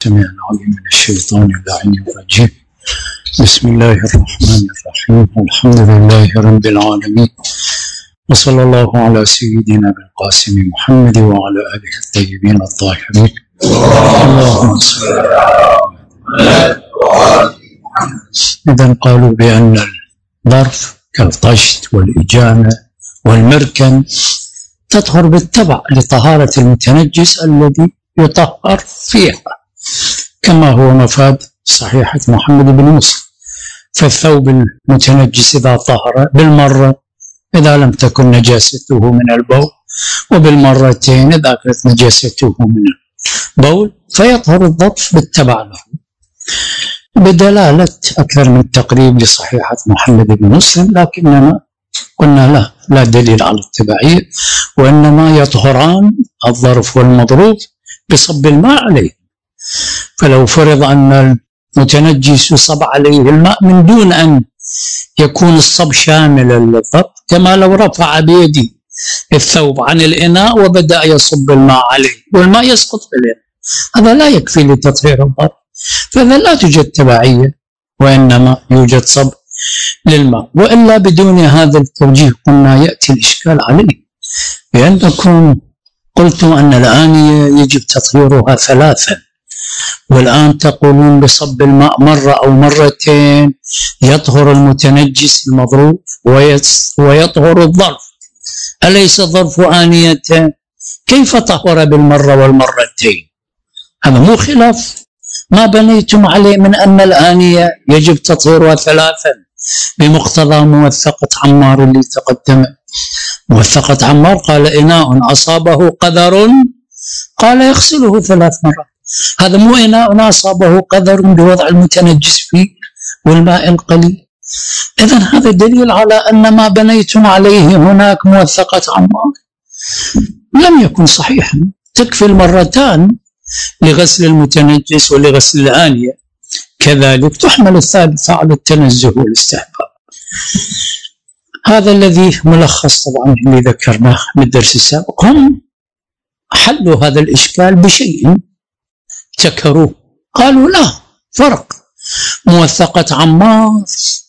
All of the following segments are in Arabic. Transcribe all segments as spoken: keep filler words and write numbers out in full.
السميع العليم من الشيطان اللعين الرجيم. بسم الله الرحمن الرحيم. الحمد لله رب العالمين، وصلى الله على سيدنا بالقاسم محمد وعلى آله الطيبين الطاهرين. اللهم صل على إذن قالوا بأن الظرف كالطشت والإجامة والمركن تطهر بالتبع لطهارة المتنجس الذي يطهر فيها، كما هو مفاد صحيحة محمد بن مسلم. فالثوب المتنجس إذا طهر بالمرة إذا لم تكن نجاسته من البول، وبالمرتين إذا كانت نجاسته من البول، فيطهر الظرف بالتبع له، بدلالة أكثر من تقريب لصحيحة محمد بن مسلم. لكننا قلنا لا لا دليل على التبعية، وإنما يطهران الظرف والمضروب بصب الماء عليه. فلو فرض أن المتنجس صب عليه الماء من دون أن يكون الصب شاملا للظرف، كما لو رفع بيده الثوب عن الإناء وبدأ يصب الماء عليه والماء يسقط في الإناء، هذا لا يكفي لتطهير الظرف، فإذا لا توجد تبعية وإنما يوجد صب للماء. وإلا بدون هذا التوجيه قلنا يأتي الإشكال عليه، بأنكم قلتم أن الآنية يجب تطهيرها ثلاثا، والآن تقولون بصب الماء مرة أو مرتين يطهر المتنجس المضروب ويطهر الظرف. أليس الظرف آنية؟ كيف طهر بالمرة والمرتين؟ هذا مو خلاف ما بنيتم عليه من أن الآنية يجب تطهيرها ثلاثا بمقتضى موثقة عمار اللي تقدم. موثقة عمار قال إناء أصابه قذر قال يغسله ثلاث مرات. هذا مو إناء أصابه قذر بوضع المتنجس فيه والماء القليل. إذن هذا دليل على أن ما بنيتم عليه هناك موثقة عمار لم يكن صحيحا. تكفي المرتان لغسل المتنجس ولغسل الآنية، كذلك تحمل الثالثة على التنزه والاستحباب. هذا الذي ملخص طبعا اللي ذكرناه بالدرس السابق. هم حلوا هذا الإشكال بشيء ذكروه، قالوا لا فرق، موثقة عمار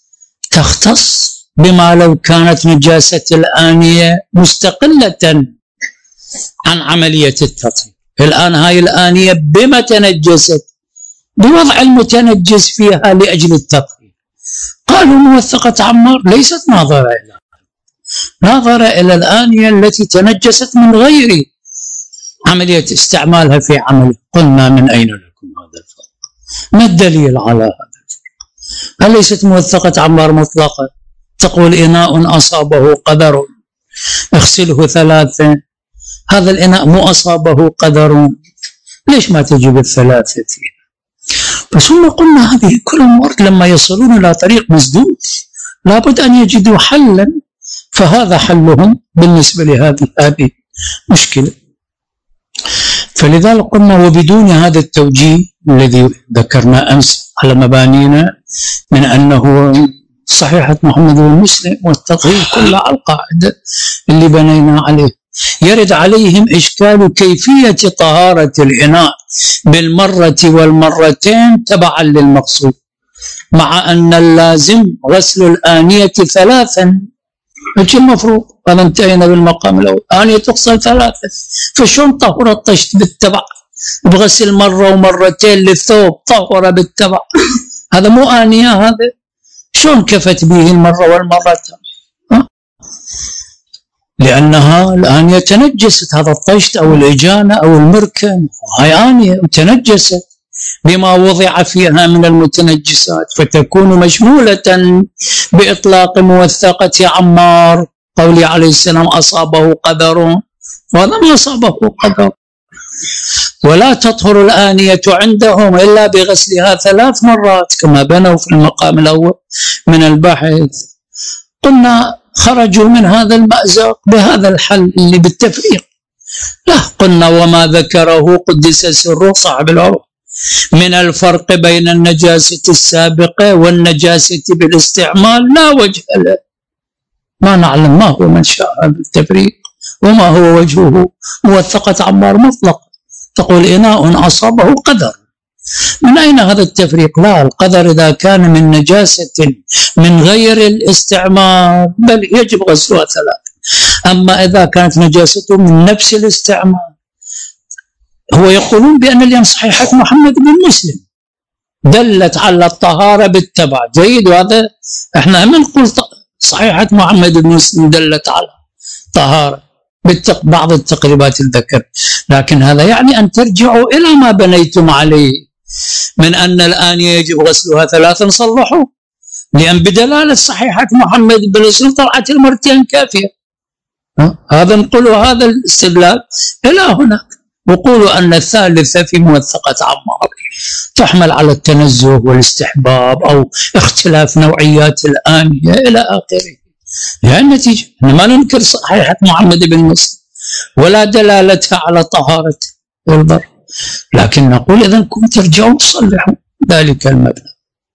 تختص بما لو كانت نجاسة الآنية مستقلة عن عملية التطهير. الآن هاي الآنية بما تنجست بوضع المتنجس فيها لأجل التطهير. قالوا موثقة عمار ليست ناظرة إلى ناظرة إلى الآنية التي تنجست من غير عملية استعمالها في عمل. قلنا من أين لكم هذا الفرق؟ ما الدليل على هذا الفرق؟ أليست موثقة عمار مطلقة تقول إناء أصابه قدر اغسله ثلاثة؟ هذا الإناء مو أصابه قدر، ليش ما تجيب الثلاثة فيها؟ بس هم قلنا هذه كل مرة لما يصلون إلى طريق مسدود لابد أن يجدوا حلا، فهذا حلهم بالنسبة لهذه هذه مشكلة. فلذلك قلنا وبدون هذا التوجيه الذي ذكرنا أمس على مبانينا من أنه صحيحة محمد بن مسلم والتطهير كله على القاعدة اللي بنينا عليه، يرد عليهم إشكال كيفية طهارة الإناء بالمرة والمرتين تبعا للمقصود، مع أن اللازم غسل الآنية ثلاثا. ايش المفروض؟ هذا انتهينا بالمقام الأول، آنية تغسل ثلاثا، فشون طهر الطشت بالتبع بغسل مرة ومرتين للثوب طهر بالتبع؟ هذا مو آنية، هذا شون كفت به المرة والمرتين؟ لأنها الآنية تنجست، هذا الطشت أو الإجانة أو المركن هاي آنية تنجست بما وضع فيها من المتنجسات، فتكون مشمولة بإطلاق موثقة عمار قولي عليه السلام أصابه قدر، وهذا ما أصابه قدر. ولا تطهر الآنية عندهم إلا بغسلها ثلاث مرات كما بنوا في المقام الأول من البحث. قلنا خرجوا من هذا المأزق بهذا الحل اللي بالتفريق. لا، قلنا وما ذكره قدس سره صاحب العروض من الفرق بين النجاسة السابقة والنجاسة بالاستعمال لا وجه له، ما نعلم ما هو منشأ هذا التفريق وما هو وجهه. موثقة عمار مطلق تقول إناء أصابه قدر من أين هذا التفريق؟ لا، القدر إذا كان من نجاسة من غير الاستعمال بل يجب غسلها ثلاث. أما إذا كانت نجاسته من نفس الاستعمال، هو يقولون بأن اليوم صحيحة محمد بن مسلم دلت على الطهارة بالتبع، جيد، وهذا احنا من نقول صحيحة محمد بن مسلم دلت على طهارة بعض التقريبات الذكر، لكن هذا يعني أن ترجعوا إلى ما بنيتم عليه من أن الآن يجب غسلها ثلاثا، صلحوا، لأن بدلالة صحيحة محمد بن مسلم طلعت المرتين كافية. هذا نقولوا هذا الاستدلال إلى هناك، وقولوا أن الثالثة في موثقة عمار تحمل على التنزه والاستحباب أو اختلاف نوعيات الآنية إلى آخره. يعني النتيجة ما ننكر صحيحة محمد بن مسلم ولا دلالتها على طهارة البر، لكن نقول إذا كنتم ترجعوا تصلحوا ذلك المبنى.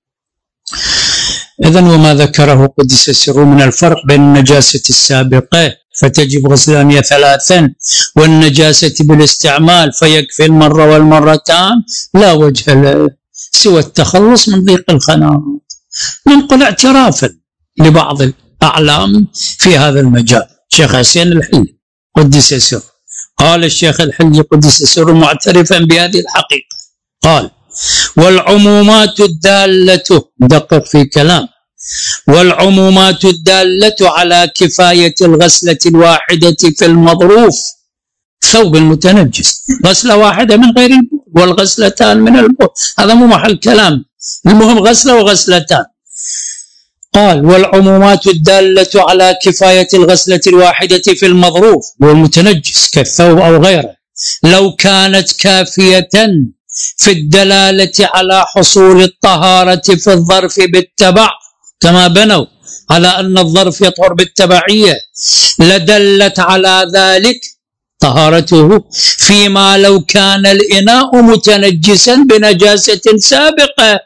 إذن وما ذكره قدس سره من الفرق بين النجاسة السابقة فتجب غسلانها ثلاثا والنجاسة بالاستعمال فيكفي المرة والمرتان، لا وجه له سوى التخلص من ضيق الخناق. ننقل اعترافا لبعض الأعلام في هذا المجال. شيخ حسين الحلي قدس سره قال، الشيخ الحلي قدس سره معترفا بهذه الحقيقة، قال: والعمومات الدالة، دقق في كلام، والعمومات الدالة على كفاية الغسلة الواحدة في المظروف، ثوب المتنجس غسلة واحدة من غير البول والغسلتان من البول، هذا مو محل كلام، المهم غسلة وغسلتان. قال: والعمومات الدالة على كفاية الغسلة الواحدة في المظروف والمتنجس كالثوب أو غيره لو كانت كافية في الدلالة على حصول الطهارة في الظرف بالتبع، كما بنوا على أن الظرف يطهر بالتبعية، لدلت على ذلك طهارته فيما لو كان الإناء متنجسا بنجاسة سابقة.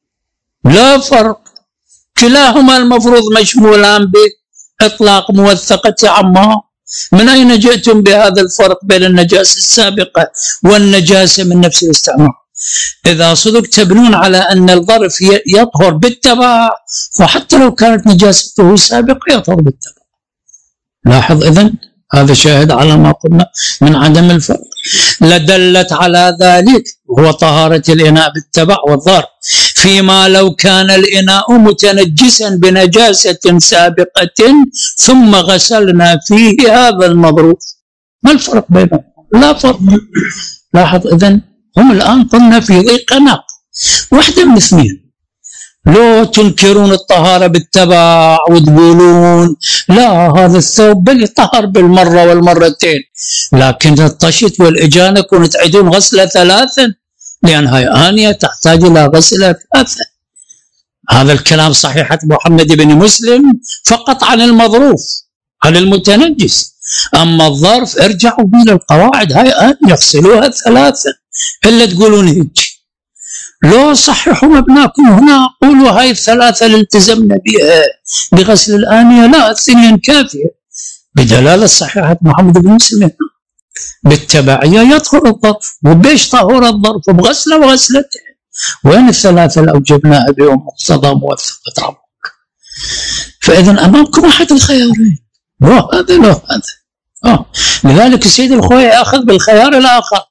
لا فرق، كلاهما المفروض مشمولان بإطلاق موثقة عمار. من أين جئتم بهذا الفرق بين النجاسة السابقة والنجاسة من نفس الاستعمال؟ إذا صدق تبنون على أن الظرف يطهر بالتبع، وحتى لو كانت نجاسته سابقة يطهر بالتبع. لاحظ إذن هذا شاهد على ما قلنا من عدم الفرق. لدلت على ذلك هو طهارة الإناء بالتبع والظرف فيما لو كان الإناء متنجسا بنجاسة سابقة ثم غسلنا فيه هذا المظروف. ما الفرق بينهم؟ لا فرق. لاحظ إذن هم الآن قلنا في ضيق خناق، واحدة من اثنين، لو تنكرون الطهارة بالتبع وتقولون لا هذا الثوب بل يطهر بالمرة والمرتين، لكن الطشت والإجانة كنتم تعيدون غسلة ثلاثا لأن هاي آنية تحتاج إلى غسلة ثلاثة. هذا الكلام صحيحة محمد بن مسلم فقط عن المظروف عن المتنجس، أما الظرف ارجعوا إلى القواعد، هاي آنية يغسلوها ثلاثا، إلا تقولون هيك. لو صححوا مبناكم هنا قولوا هاي الثلاثة اللي التزمنا بها بغسل الآنية، لا اثنين كافية بدلالة صحيحة محمد بن مسلم بالتبعية يطهر الظرف. وبيش طهور الظرف؟ بغسلة وغسلتين. وين الثلاثة اللي أوجبناها بهم مقتضى موثقة ربك؟ فإذا أمامكم أحد الخيارين، لو هذا لو هذا. آه. لذلك السيد الخوي أخذ بالخيار الآخر،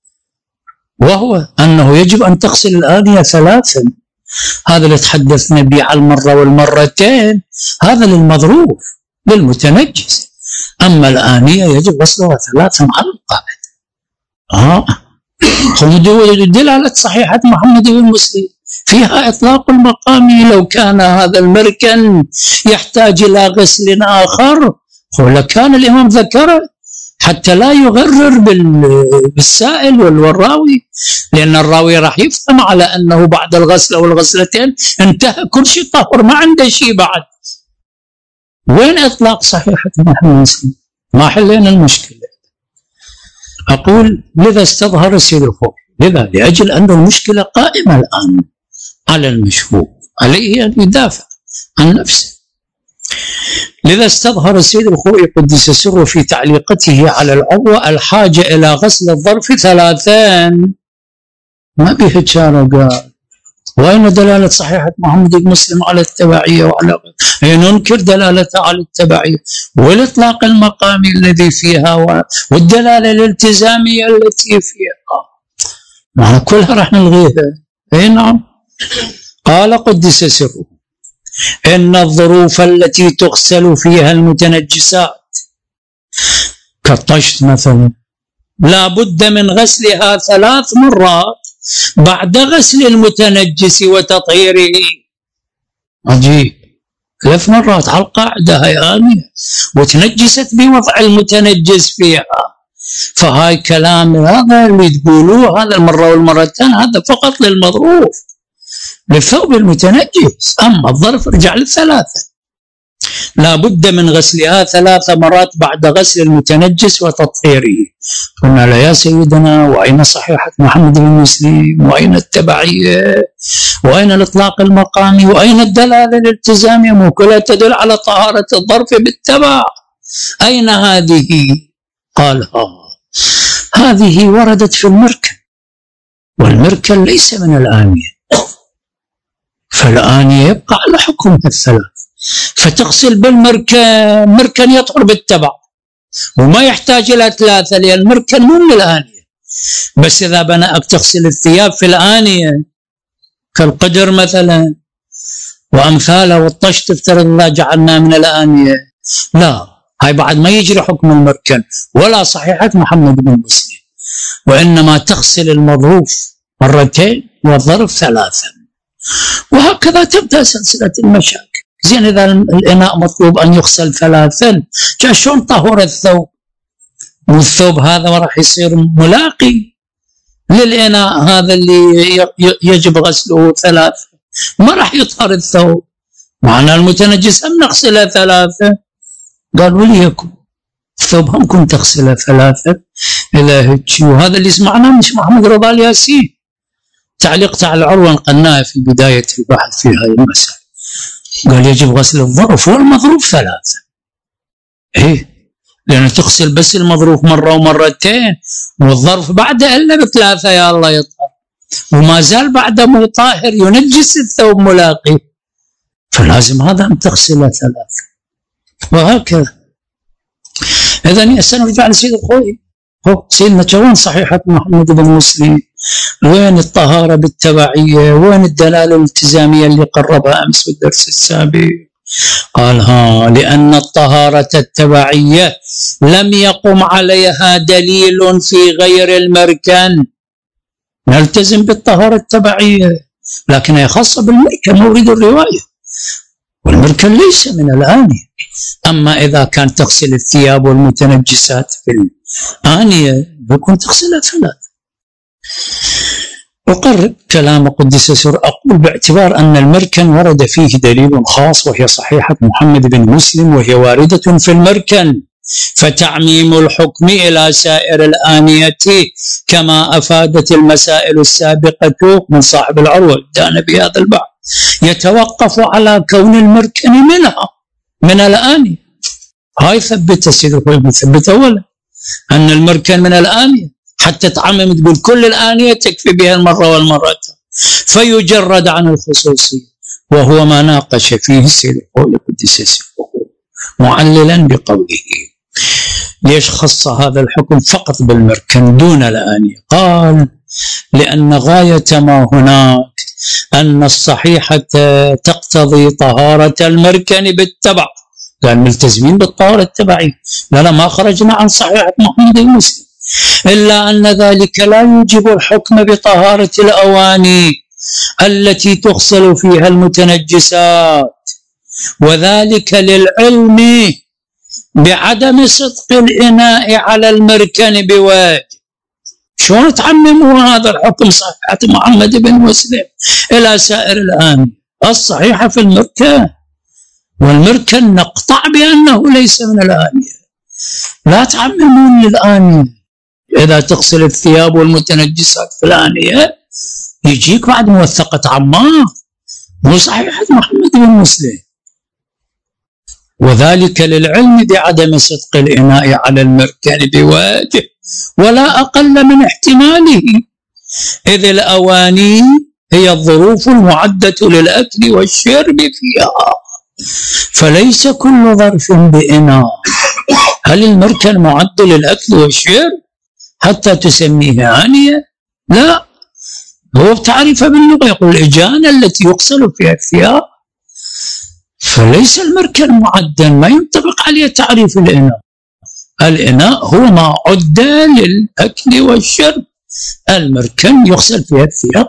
وهو أنه يجب أن تغسل الآنية ثلاثا. هذا اللي تحدثنا به على المرة والمرتين هذا للمظروف للمتنجس، أما الآنية يجب غسلها ثلاثا على القاعدة. آه دلالة صحيحة محمد بن مسلم فيها إطلاق المقام. لو كان هذا المركن يحتاج إلى غسل آخر لكان الإمام ذكره حتى لا يغرر بالسائل والراوي، لأن الراوي راح يفهم على أنه بعد الغسلة والغسلتين انتهى كل شيء طهر، ما عنده شيء بعد. وين إطلاق صحيحة محمد مسلم؟ ما حلينا المشكلة. أقول لذا استظهر السيد الخوي، لذا لأجل أن المشكلة قائمة الآن على المشهور، عليه أن يدافع عن نفسه. لذا استظهر السيد الخوئي قدس سره في تعليقته على العضو الحاجة إلى غسل الظرف ثلاثان، ما بيها كان قال. وأين دلالة صحيحة محمد بن مسلم على التبعية وعلى غيره؟ ننكر دلالتها على التبعية والإطلاق المقامي الذي فيها والدلالة الالتزامية التي فيها، معنى كلها راح نلغيها. أي نعم. قال قدس سره: إن الظروف التي تغسل فيها المتنجسات كالطشت مثلا لا بد من غسلها ثلاث مرات بعد غسل المتنجس وتطهيره. عجيب، ثلاث مرات على القاعدة هاي آنية وتنجست بوضع المتنجس فيها. فهاي كلام هذا اللي تقولوه هذا المرة والمرتين هذا فقط للمظروف للثوب المتنجس، أما الظرف رجع للثلاثة. لا بد من غسلها ثلاث مرات بعد غسل المتنجس وتطهيره. قلنا لا يا سيدنا، وأين صحيحة محمد بن مسلم؟ وأين التبعية؟ وأين الإطلاق المقامي؟ وأين الدلالة الالتزامية؟ مو كلها تدل على طهارة الظرف بالتبع. أين هذه؟ قال آه هذه وردت في المركن، والمركن ليس من الآنية، فالآنية يبقى على حكمها الثلاث، فتغسل بالمركن، مركن يطهر بالتبع وما يحتاج إلى ثلاثة لأن المركن مو من الآنية. بس إذا بناك تغسل الثياب في الآنية كالقدر مثلا وأمثاله والطشت افترض الله جعلنا من الآنية، لا، هاي بعد ما يجري حكم المركن ولا صحيحة محمد بن مسلم، وإنما تغسل المظروف مرتين والظرف ثلاثا، وهكذا تبدأ سلسلة المشاكل. زين إذا الإناء مطلوب أن يغسل ثلاثا، شلون طهر الثوب؟ والثوب هذا راح يصير ملاقي للإناء هذا اللي يجب غسله ثلاثة، ما راح يطهر الثوب. معنى المتنجس أم نغسله ثلاثة؟ قال وليكن الثوب هم كنت تغسله ثلاثة إلى هيك. وهذا اللي سمعناه مش محمد رضا الياسين، تعليق تاع العروة نقلناه في بداية البحث في هذه المسألة، قال يجب غسل الظرف والمظروف ثلاثة. ايه، لأن تغسل بس المظروف مرة ومرتين والظرف بعده إلا بثلاثة يا الله يطهر، وما زال بعده مو طاهر ينجس الثوب ملاقي، فلازم هذا أن تغسله ثلاثة. وهكذا. إذن سنرجع لسيد الخوي، سيدنا وين صحيحة محمد بن مسلم؟ وين الطهارة بالتبعية؟ وين الدلالة الالتزامية اللي قربها أمس في الدرس السابق؟ قال ها لأن الطهارة التبعية لم يقم عليها دليل في غير المركن. نلتزم بالطهارة التبعية لكنها خاصة بالمركن مورد الرواية، والمركن ليس من الآنية. أما إذا كان تغسل الثياب والمتنجسات في الآنية يكون تغسلها ثلاث. أقرب كلام قدس سر، أقول باعتبار أن المركن ورد فيه دليل خاص وهي صحيحة محمد بن مسلم وهي واردة في المركن، فتعميم الحكم إلى سائر الآنية كما أفادت المسائل السابقة من صاحب العروة دان بهذا البعض يتوقف على كون المركن منها من الآنية. هاي ثبت سيد الخوي ثبت أولا أن المركن من الآنية حتى تعمم تقول كل الآنية تكفي بها المرة والمرة، فيجرد عن الخصوصية، وهو ما ناقش فيه السيد الخوي قدس سره معللا بقوله ليش خص هذا الحكم فقط بالمركن دون الآنية؟ قال لأن غاية ما هناك أن الصحيحة تقتضي طهارة المركن بالتبع، قال ملتزمين بالطهارة التبعية، لا لا ما خرجنا عن صحيحة محمد بن مسلم، إلا أن ذلك لا يوجب الحكم بطهارة الأواني التي تغسل فيها المتنجسات، وذلك للعلم بعدم صدق الإناء على المركن بوجه. شلون تعمموا هذا الحكم صحيحة محمد بن مسلم إلى سائر الآن؟ الصحيحة في المركن، والمركن نقطع بأنه ليس من الآنية، لا تعممون للآنية. إذا تغسل الثياب والمتنجسات في الآنية يجيك بعد موثقة عمار مو صحيحة محمد بن مسلم، وذلك للعلم بعدم صدق الإناء على المركن بوجه ولا أقل من احتماله إذ الأواني هي الظروف المعدة للأكل والشرب فيها، فليس كل ظرف بإناء. هل المركن معد للأكل والشرب حتى تسميه آنية؟ لا، هو بتعريفه باللغة يقول الإجانة التي يغسل فيها الثياب، فليس المركن معدا، ما ينطبق عليه تعريف الإناء. الإناء هو ما عد للأكل والشرب، المركن يغسل فيها الثياب،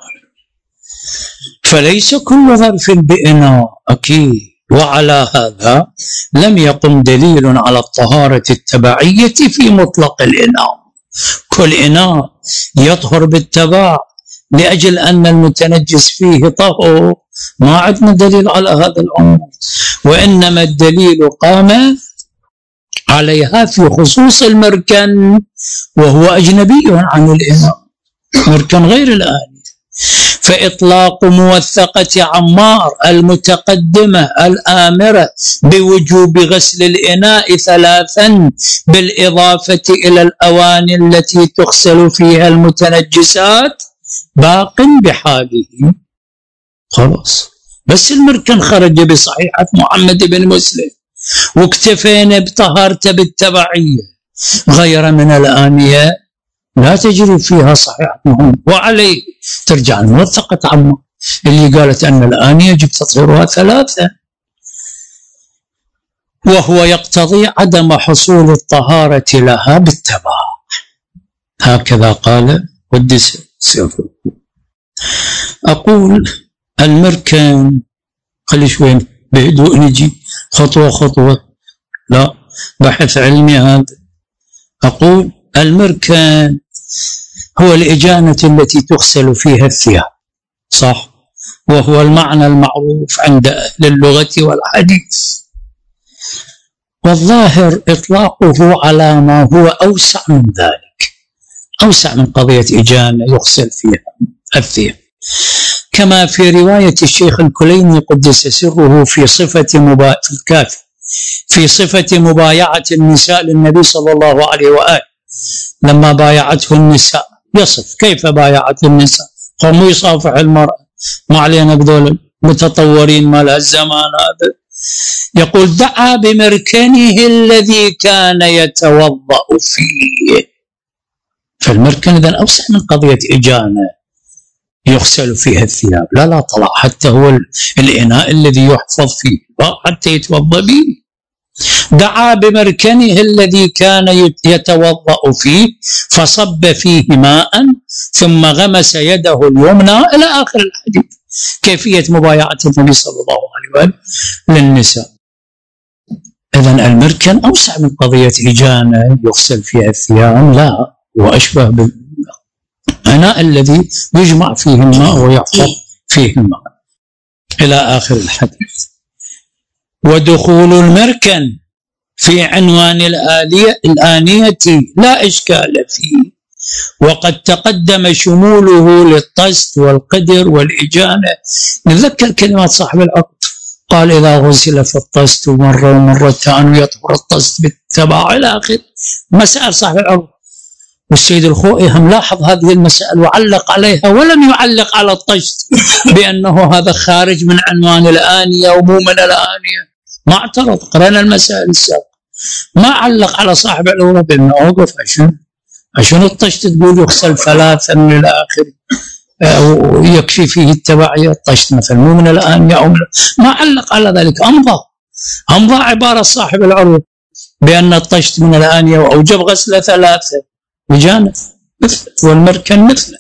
فليس كل ظرف بإناء أكيد. وعلى هذا لم يقم دليل على الطهارة التبعية في مطلق الإناء. كل إناء يطهر بالتبع لأجل أن المتنجس فيه طهور، ما عندنا دليل على هذا الأمر، وإنما الدليل قام عليها في خصوص المركن، وهو أجنبي عن الإناء، مركن غير الآن. فإطلاق موثقة عمار المتقدمة الآمرة بوجوب غسل الإناء ثلاثا بالإضافة إلى الأواني التي تغسل فيها المتنجسات باق بحاله. خلاص، بس المركن خرج بصحيحة محمد بن مسلم واكتفينا بطهارته بالتبعية، غير من الآنية لا تجري فيها صحيحة محمد، وعليه ترجع الموثقة عمار اللي قالت أن الآنية يجب تطهيرها ثلاثة، وهو يقتضي عدم حصول الطهارة لها بالتبع. هكذا قال قدس سره. أقول المركن، خلي شوي بهدوء نجي خطوة خطوة، لا بحث علمي هذا. أقول المركن هو الإجانة التي تغسل فيها الثياب، صح، وهو المعنى المعروف عند أهل اللغة والحديث، والظاهر إطلاقه على ما هو أوسع من ذلك، أوسع من قضية إجانة يغسل فيها الثياب، كما في رواية الشيخ الكليني قدس سره في صفة مبا... في الكافي في صفة مبايعة النساء للنبي صلى الله عليه وآله لما بايعته النساء، يصف كيف بايعته النساء، هم يصافح المرأة، ما علينا بذول المتطورين مال الزمان هذا. يقول دعا بمركنه الذي كان يتوضأ فيه، فالمركن إذن أوسع من قضية إجانة يغسل فيها الثياب، لا لا طلع حتى هو الإناء الذي يحفظ فيه حتى يتوضأ به. دعا بمركنه الذي كان يتوضأ فيه فصب فيه ماء ثم غمس يده اليمنى إلى آخر الحديث، كيفية مبايعة النبي صلى الله عليه وآله للنساء. إذن المركن أوسع من قضية إجانة يغسل فيها الثياب، لا، وأشبه بالإناء الذي يجمع فيه الماء ويحفظ فيه الماء إلى آخر الحديث. ودخول المركن في عنوان الآلية الآنية لا إشكال فيه، وقد تقدم شموله للطست والقدر والإجانة. نذكر كلمات صاحب العقد، قال إذا غسل في الطست مرة ومرتان يطهر الطست بالتبع إلى آخر مسائل صاحب العقد. والسيد الخوئي هم لاحظ هذه المسائل وعلق عليها، ولم يعلق على الطشت بأنه هذا خارج من عنوان الآنية ومو من الآنية، ما اعترض، قرأنا المسائل السابقة، ما علق على صاحب العقد بأنه أوقف عشان عشان الطشت تقول يغسل ثلاثا من الآخر ويكفي فيه التبعية، الطشت مثلا مو من الآنية أو من، ما علق على ذلك، أمضى أمضى عبارة صاحب العروض بأن الطشت من الآنية وأوجب غسل ثلاثة وجانة مثل والمركن مثله.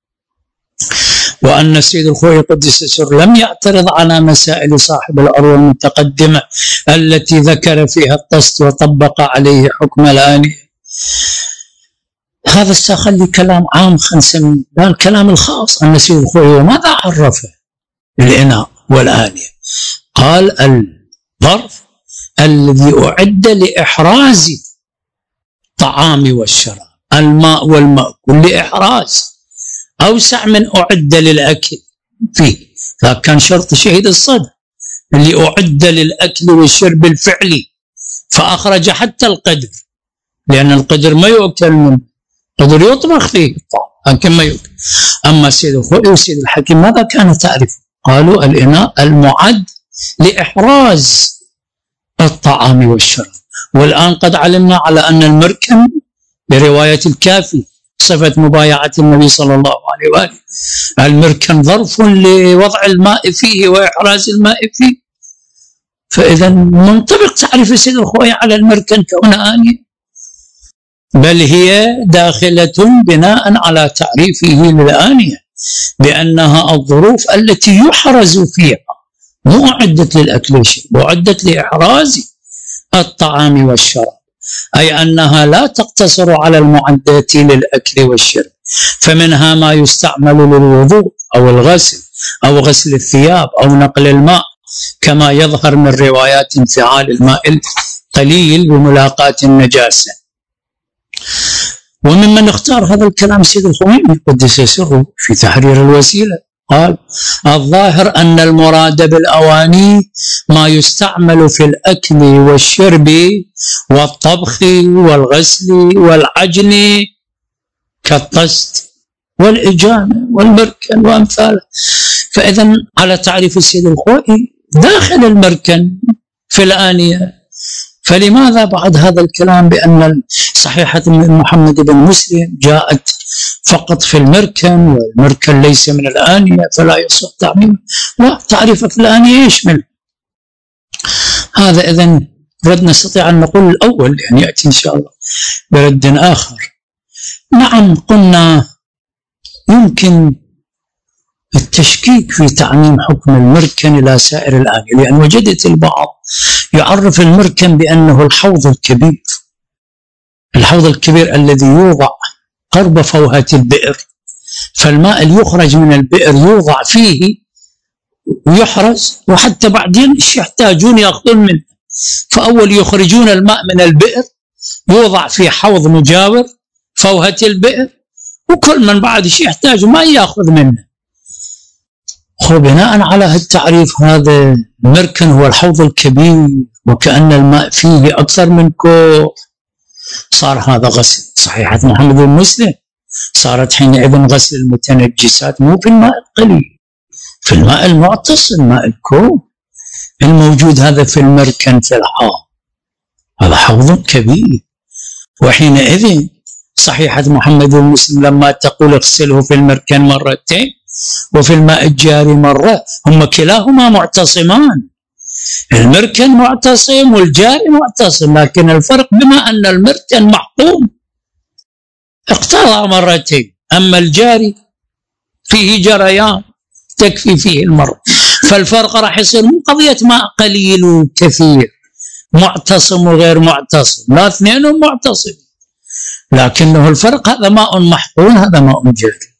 وأن السيد الخوئي قدس سره لم يعترض على مسائل صاحب الأروى المتقدمة التي ذكر فيها الطست وطبق عليه حكم الآنية. هذا استخلي كلام عام خنسمي، لا الكلام الخاص. أن السيد الخوئي ماذا عرفه الإناء والآنية؟ قال الظرف الذي أعد لإحراز الطعام والشراب، الماء والمأكل لإحراز، أوسع من أعد للأكل فيه، فكان شرط شهيد الصدر اللي أعد للأكل والشرب الفعلي، فأخرج حتى القدر، لأن القدر ما يؤكل منه، القدر يطبخ فيه الطعام، لكن ما يمكن. أما السيد الخوئي والسيد الحكيم ماذا كان تعرف؟ قالوا الإناء المعد لإحراز الطعام والشراب. والآن قد علمنا على أن المركن برواية الكافي صفة مبايعة النبي صلى الله عليه وآله، المركن ظرف لوضع الماء فيه وإحراز الماء فيه. فإذا منطبق تعريف السيد الخوئي على المركن كونها آنية، بل هي داخلة بناء على تعريفه للآنية بأنها الظروف التي يحرز فيها، مو أعدت للأكل شيء، وأعدت لإحراز الطعام والشراب، أي أنها لا تقتصر على المعدات للأكل والشرب. فمنها ما يستعمل للوضوء أو الغسل أو غسل الثياب أو نقل الماء، كما يظهر من روايات انفعال الماء القليل بملاقاة النجاسة. وممن اختار هذا الكلام السيد الخميني قدس سره في تحرير الوسيلة، قال: الظاهر أن المراد بالأواني ما يستعمل في الأكل والشرب والطبخ والغسل والعجن كالطست والإجانة والمركن وأمثاله. فإذا على تعريف السيد الخوئي داخل المركن في الآنية. فلماذا بعد هذا الكلام بأن صحيحة محمد بن مسلم جاءت فقط في المركن والمركن ليس من الآنية فلا يصح تعميمه؟ لا، تعريفك الآنية يشمل هذا. إذن رد نستطيع أن نقول الأول، يعني يأتي إن شاء الله برد آخر. نعم، قلنا يمكن التشكيك في تعميم حكم المركن إلى سائر الآنية، لأن وجدت البعض يعرف المركن بأنه الحوض الكبير، الحوض الكبير الذي يوضع قرب فوهة البئر، فالماء اللي يخرج من البئر يوضع فيه ويحرز، وحتى بعدين ايش يحتاجون يأخذون منه. فأول يخرجون الماء من البئر يوضع في حوض مجاور فوهة البئر، وكل من بعد ايش يحتاج ما يأخذ منه. وبناء على التعريف هذا المركن هو الحوض الكبير، وكأن الماء فيه أكثر من كوب. صار هذا غسل. صحيحة محمد بن مسلم صارت حينئذ غسل المتنجسات مو في الماء القليل، في الماء المعتصم، ماء الكوب الموجود هذا في المركن في الحوض، هذا حوض كبير. وحينئذ صحيحة محمد بن مسلم لما تقول اغسله في المركن مرتين وفي الماء الجاري مرة، هم كلاهما معتصمان، المركن معتصم والجاري معتصم، لكن الفرق بما أن المركن محطوم اقتضى مرتين، أما الجاري فيه جريان تكفي فيه المرة. فالفرق راح يصير من قضية ماء قليل وكثير، معتصم وغير معتصم، لا اثنين معتصم، لكنه الفرق هذا ماء محقون هذا ماء جاري.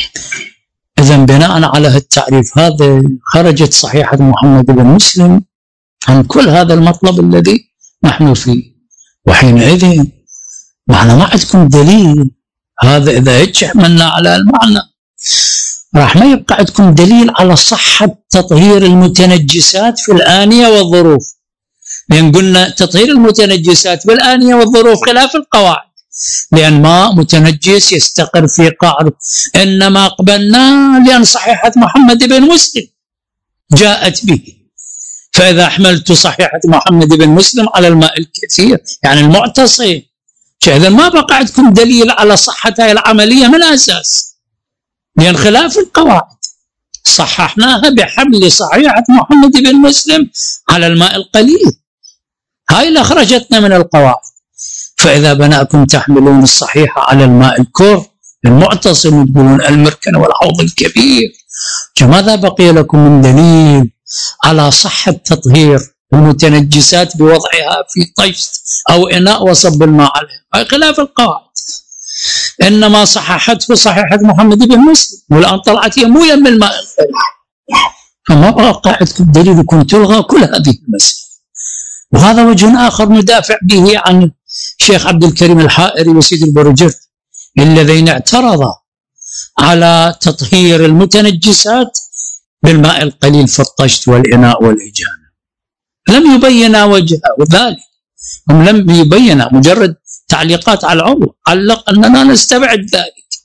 إذن بناء على التعريف هذا خرجت صحيحة محمد بن مسلم عن كل هذا المطلب الذي نحن فيه. وحينئذ معنا ما عندكم دليل، هذا إذا هيك حملنا على المعنى راح ما يبقى عندكم دليل على صحة تطهير المتنجسات في الآنية والظروف، لأن قلنا تطهير المتنجسات بالآنية والظروف خلاف القواعد، لأن ماء متنجس يستقر في قعر، إنما قبلنا لأن صحيحة محمد بن مسلم جاءت به. فإذا حملت صحيحة محمد بن مسلم على الماء الكثير يعني المعتصم، إذا ما بقى عندكم دليل على صحة هذه العملية من الأساس، لأن خلاف القواعد صححناها بحمل صحيحة محمد بن مسلم على الماء القليل، هاي اللي أخرجتنا من القواعد. فإذا بناكم تحملون الصحيحة على الماء الكور المعتصم تقولون المركن والحوض الكبير، فماذا بقي لكم من دليل على صحة تطهير المتنجسات بوضعها في طيست أو إناء وصب الماء عليه؟ هاي خلاف القواعد. إنما صححته صحيحة محمد بن مسلم، والآن طلعت هي مو يم الماء القليل، فما بقى عندكم دليل يكون تلغى كل هذه المسائل. وهذا وجه آخر ندافع به عن الشيخ عبد الكريم الحائري وسيد البرجرد الذين اعترضا على تطهير المتنجسات بالماء القليل في الطشت والإناء والإجانة، لم يبينا وجهه ذلك، هم لم يبينا، مجرد تعليقات على العضو، علق أننا نستبعد ذلك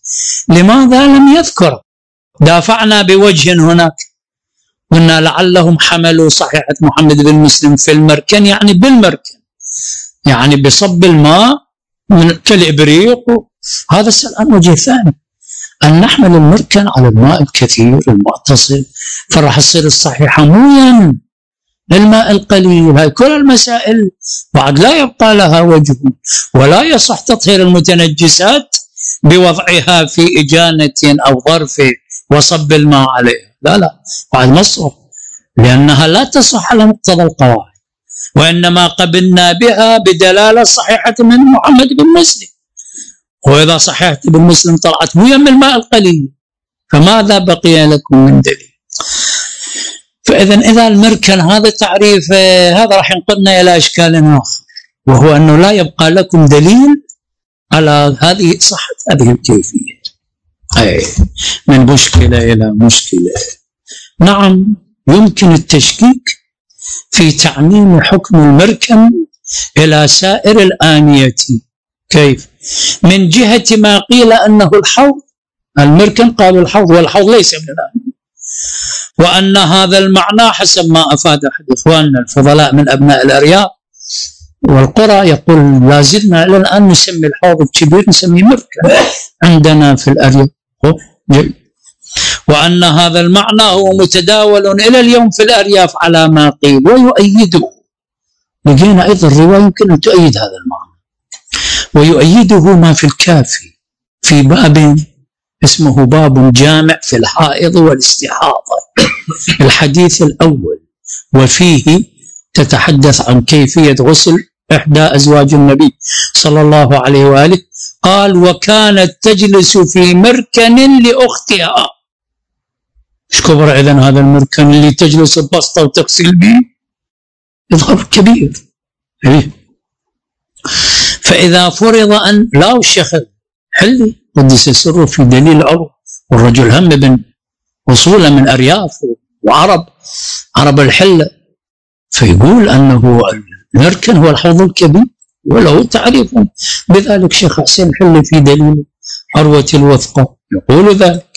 لماذا لم يذكر؟ دافعنا بوجه هناك، قلنا لعلهم حملوا صحيحة محمد بن مسلم في المركن، يعني بالمركن، يعني بصب الماء من كالإبريق. هذا الآن وجه ثاني، أن نحمل المركن على الماء الكثير المتصل، فراح تصير الصحيحة مويا للماء القليل. هاي كل المسائل بعد لا يبقى لها وجه، ولا يصح تطهير المتنجسات بوضعها في إجانة أو ظرف وصب الماء عليها، لا لا بعد مصر، لأنها لا تصح على مقتضى القواعد، وإنما قبلنا بها بدلالة صحيحة من محمد بن مسلم، وإذا صحيحة بن مسلم طلعت مويا من الماء القليل، فماذا بقي لكم من دليل؟ فإذا إذا المركن هذا تعريف، هذا راح ينقلنا إلى إشكال آخر، وهو أنه لا يبقى لكم دليل على هذه صحة هذه الكيفية. أي من مشكلة إلى مشكلة. نعم يمكن التشكيك في تعميم حكم المركن إلى سائر الآنية. كيف؟ من جهة ما قيل أنه الحوض، المركن قالوا الحوض، والحوض ليس من الآنية، وأن هذا المعنى حسب ما أفاد أحد إخواننا الفضلاء من أبناء الأرياف والقرى يقول لا زلنا إلى الآن نسمي الحوض الكبير نسميه مركن عندنا في الأرياف، وأن هذا المعنى هو متداول إلى اليوم في الأرياف على ما قيل ويؤيده. لقينا أيضا الرواية يمكن أن تؤيد هذا المعنى، ويؤيده ما في الكافي في باب اسمه باب جامع في الحائض والاستحاضة، الحديث الأول، وفيه تتحدث عن كيفية غسل إحدى أزواج النبي صلى الله عليه وآله، قال وكانت تجلس في مركن لأختها. ايش كبر إذن هذا المركن اللي تجلس ببسطة وتغسل به؟ يظهر كبير. إيه؟ فإذا فرض أن لا الشيخ حلي قدس سره في دليل عرب، والرجل هم بن وصولا من أرياف وعرب عرب الحلة، فيقول أنه المركن هو الحوض الكبير وله تعريف بذلك. شيخ حسين حلي في دليل عروة الوثقة يقول ذلك.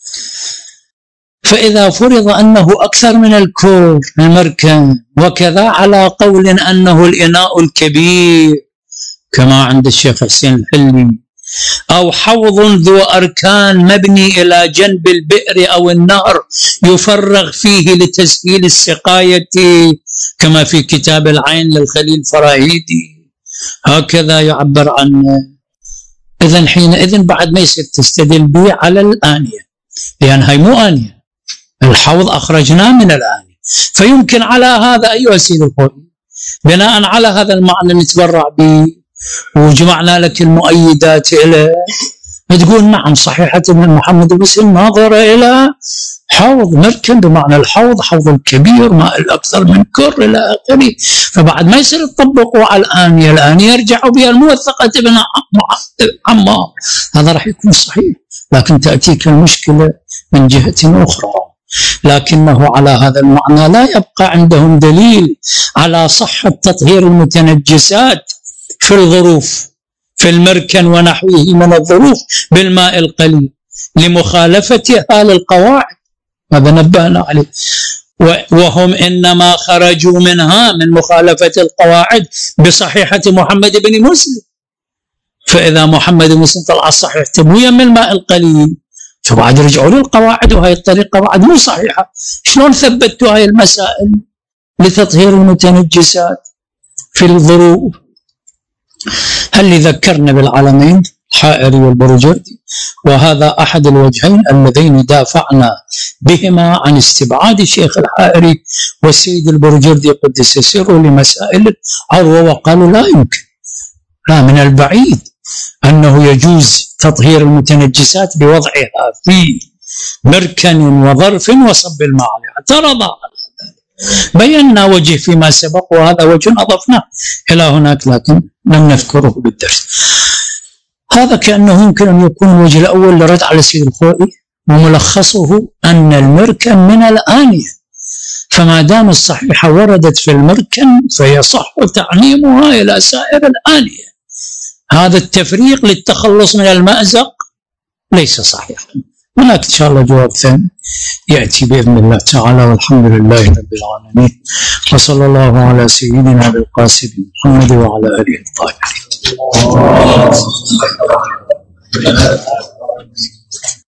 فإذا فرض أنه أكثر من الكور المركن، وكذا على قول أنه الإناء الكبير كما عند الشيخ حسين الحلي، أو حوض ذو أركان مبني إلى جنب البئر أو النهر يفرغ فيه لتسهيل السقاية كما في كتاب العين للخليل فراهيدي، هكذا يعبر عنه. إذن حينئذ بعد ما يصير تستدل به على الآنية، لأن هاي مو آنية، الحوض أخرجناه من الآنية. فيمكن على هذا أيها السيد الخوي بناء على هذا المعنى نتبرع به وجمعنا لك المؤيدات إلى تقول نعم صحيحة من محمد بن مسلم ناظر إلى حوض مركن بمعنى الحوض حوض الكبير ماء الأكثر من كر إلى آخره. فبعد ما يصير يطبقوا على الآنية، الآنية يرجعوا بها الموثقة ابن عمار، هذا راح يكون صحيح. لكن تأتيك المشكلة من جهة أخرى، لكنه على هذا المعنى لا يبقى عندهم دليل على صحة تطهير المتنجسات في الظروف في المركن ونحوه من الظروف بالماء القليل لمخالفتها للقواعد، هذا نبهنا عليه. وهم إنما خرجوا منها من مخالفة القواعد بصحيحة محمد بن مسلم. فإذا محمد بن مسلم طلع صحيح تمويا من الماء القليل، فبعد رجعوا للقواعد وهي الطريقة بعد مو صحيحة. شلون ثبتوا هاي المسائل لتطهير المتنجسات في الظروف؟ هل ذكرنا بالعالمين الحائري والبرجردي، وهذا أحد الوجهين اللذين دافعنا بهما عن استبعاد الشيخ الحائري والسيد البرجردي قدس سره لمسائل عروة، وقالوا لا يمكن، لا من البعيد أنه يجوز تطهير المتنجسات بوضعها في مركن وظرف وصب الماء عليها. اعترض على ذلك، بينا وجه فيما سبق، وهذا وجه أضفناه إلى هناك لكن لم نذكره بالدرس. هذا كأنه يمكن أن يكون الوجه الأول لرد على السيد الخوئي، وملخصه أن المركن من الآنية، فما دام الصحيحة وردت في المركن فيصح تعميمها إلى سائر الآنية. هذا التفريق للتخلص من المأزق ليس صحيحا. هناك إن شاء الله جواب ثاني يأتي بإذن الله تعالى، والحمد لله رب العالمين، وصلى الله على سيدنا بالقاسم محمد وعلى آله الطاهرين.